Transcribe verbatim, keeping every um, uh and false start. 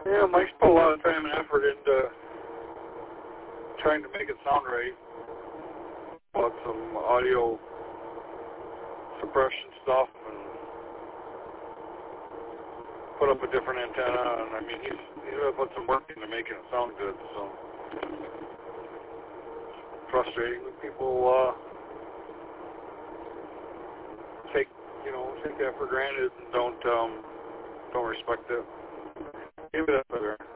Yeah, Mike's put a lot of time and effort into trying to make it sound right. Bought some audio suppression stuff and put up a different antenna, and I mean, he's, he's really put some work into making it sound good, so frustrating when people uh, take, you know, take that for granted and don't, um, don't respect it. Give it up there.